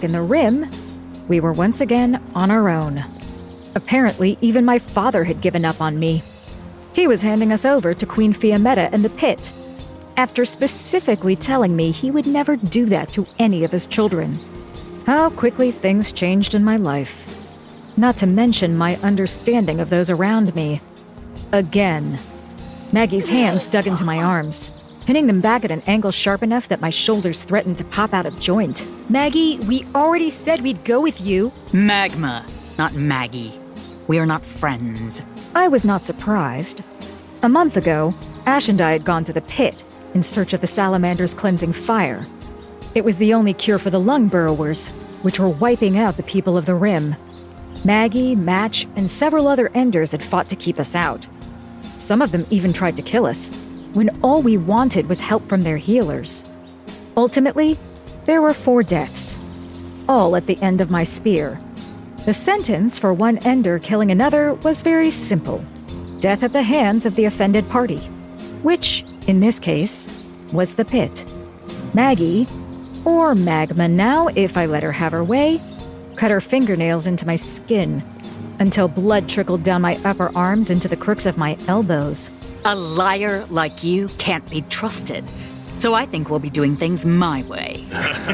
in the Rim, we were once again on our own. Apparently, even my father had given up on me. He was handing us over to Queen Fiammetta and the Pit, after specifically telling me he would never do that to any of his children. How quickly things changed in my life. Not to mention my understanding of those around me. Again. Maggie's hands dug into my arms, pinning them back at an angle sharp enough that my shoulders threatened to pop out of joint. Maggie, we already said we'd go with you. Magma, not Maggie. We are not friends. I was not surprised. A month ago, Ash and I had gone to the Pit in search of the Salamander's cleansing fire. It was the only cure for the lung burrowers, which were wiping out the people of the Rim. Maggie, Match, and several other Enders had fought to keep us out. Some of them even tried to kill us, when all we wanted was help from their healers. Ultimately, there were 4 deaths, all at the end of my spear. The sentence for one Ender killing another was very simple: death at the hands of the offended party, which, in this case, was the Pit. Maggie, or Magma now if I let her have her way, cut her fingernails into my skin until blood trickled down my upper arms into the crooks of my elbows. A liar like you can't be trusted, so I think we'll be doing things my way.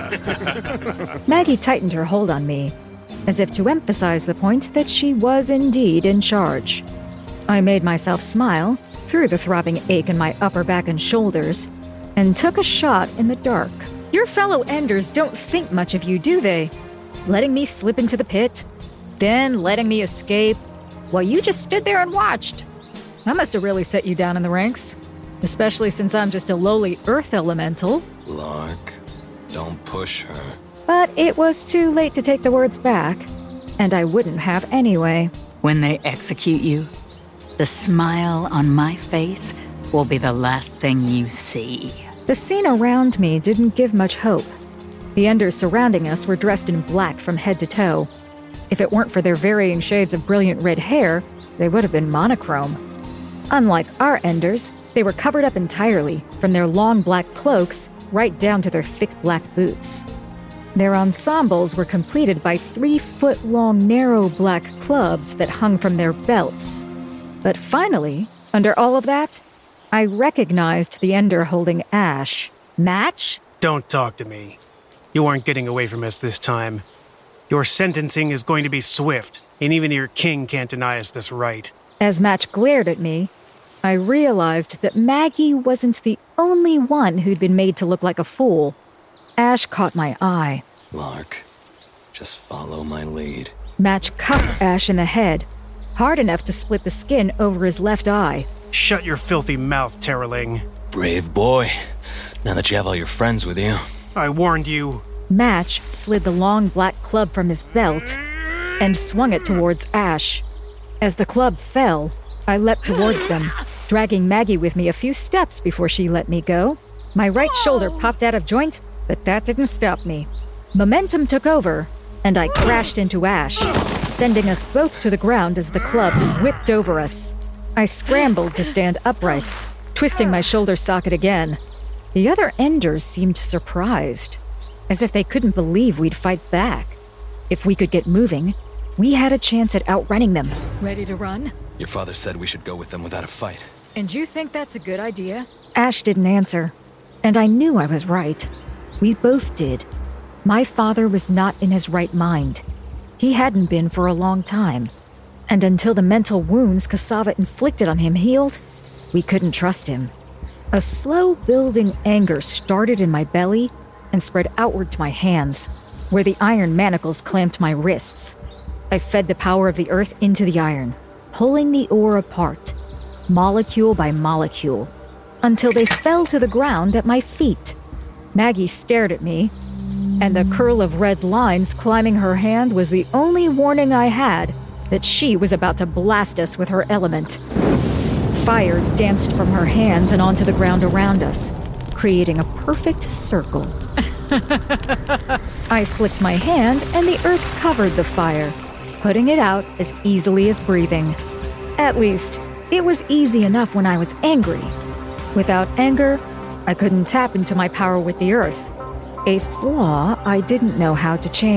Maggie tightened her hold on me, as if to emphasize the point that she was indeed in charge. I made myself smile through the throbbing ache in my upper back and shoulders, and took a shot in the dark. Your fellow Enders don't think much of you, do they? Letting me slip into the Pit, then letting me escape, while you just stood there and watched. That must have really set you down in the ranks, especially since I'm just a lowly Earth elemental. Lark, don't push her. But it was too late to take the words back, and I wouldn't have anyway. When they execute you, the smile on my face will be the last thing you see. The scene around me didn't give much hope. The Enders surrounding us were dressed in black from head to toe. If it weren't for their varying shades of brilliant red hair, they would have been monochrome. Unlike our Enders, they were covered up entirely, from their long black cloaks right down to their thick black boots. Their ensembles were completed by 3-foot-long narrow black clubs that hung from their belts. But finally, under all of that, I recognized the Ender holding Ash. Match? Don't talk to me. You aren't getting away from us this time. Your sentencing is going to be swift, and even your king can't deny us this right. As Match glared at me, I realized that Maggie wasn't the only one who'd been made to look like a fool. Ash caught my eye. Lark, just follow my lead. Match cuffed Ash in the head, hard enough to split the skin over his left eye. Shut your filthy mouth, Terraling. Brave boy. Now that you have all your friends with you. I warned you. Match slid the long black club from his belt and swung it towards Ash. As the club fell, I leapt towards them, dragging Maggie with me a few steps before she let me go. My right shoulder popped out of joint, but that didn't stop me. Momentum took over, and I crashed into Ash, sending us both to the ground as the club whipped over us. I scrambled to stand upright, twisting my shoulder socket again. The other Enders seemed surprised, as if they couldn't believe we'd fight back. If we could get moving, we had a chance at outrunning them. Ready to run? Your father said we should go with them without a fight. And you think that's a good idea? Ash didn't answer, and I knew I was right. We both did. My father was not in his right mind. He hadn't been for a long time. And until the mental wounds Cassava inflicted on him healed, we couldn't trust him. A slow-building anger started in my belly and spread outward to my hands, where the iron manacles clamped my wrists. I fed the power of the earth into the iron, pulling the ore apart, molecule by molecule, until they fell to the ground at my feet. Maggie stared at me, and the curl of red lines climbing her hand was the only warning I had that she was about to blast us with her element. Fire danced from her hands and onto the ground around us, creating a perfect circle. I flicked my hand, and the earth covered the fire, putting it out as easily as breathing. At least, it was easy enough when I was angry. Without anger, I couldn't tap into my power with the earth, a flaw I didn't know how to change.